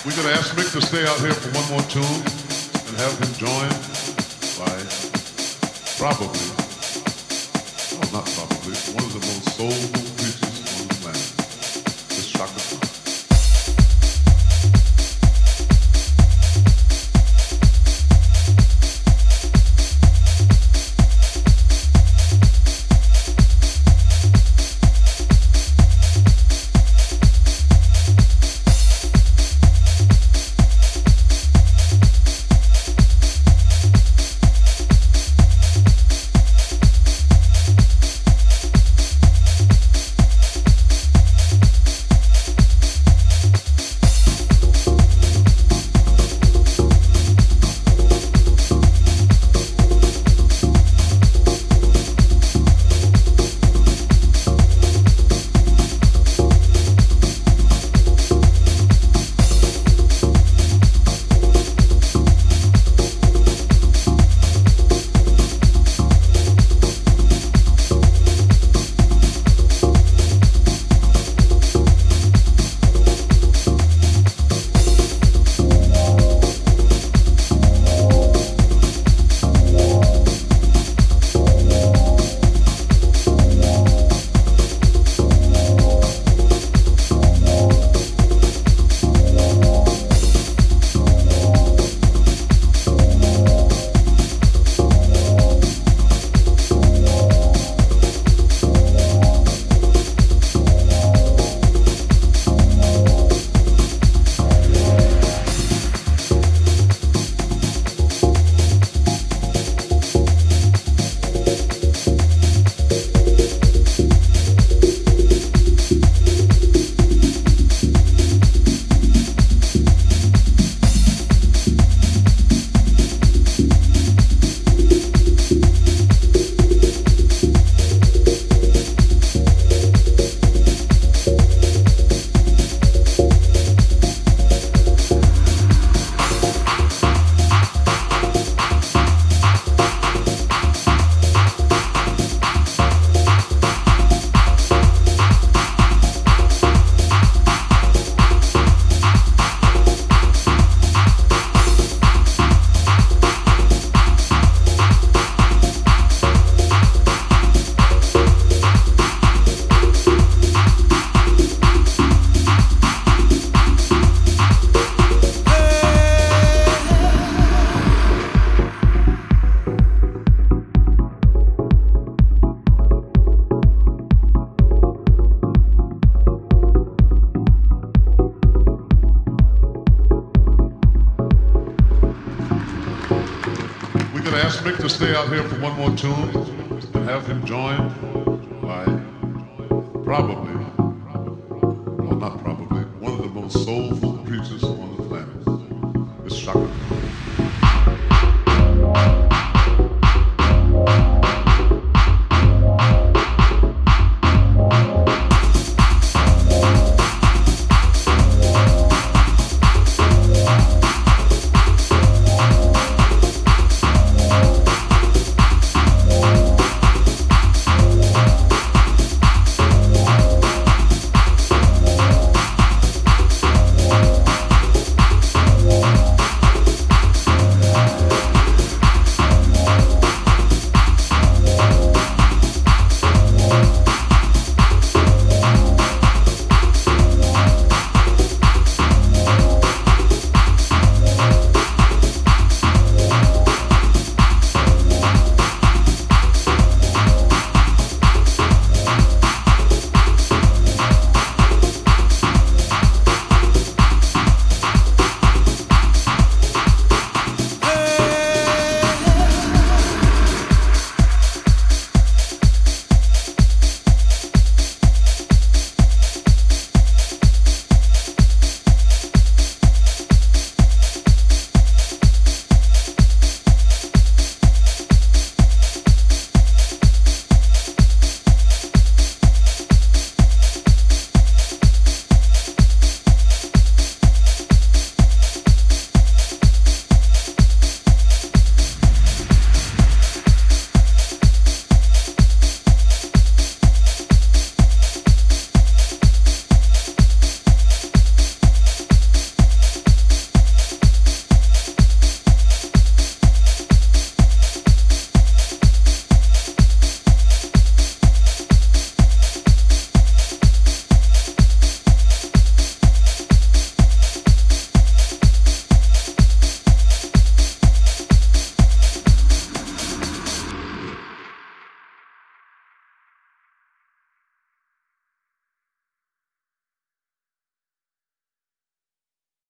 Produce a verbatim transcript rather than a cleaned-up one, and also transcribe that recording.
We're going to ask Mick to stay out here for one more tune and have him joined by probably, oh not probably, one of the most soulful creatures on the planet, Miss Chaka Khan. Ask Mick to stay out here for one more tune and have him joined by probably, well not probably, one of the most soulful creatures on the planet, Miss Chaka.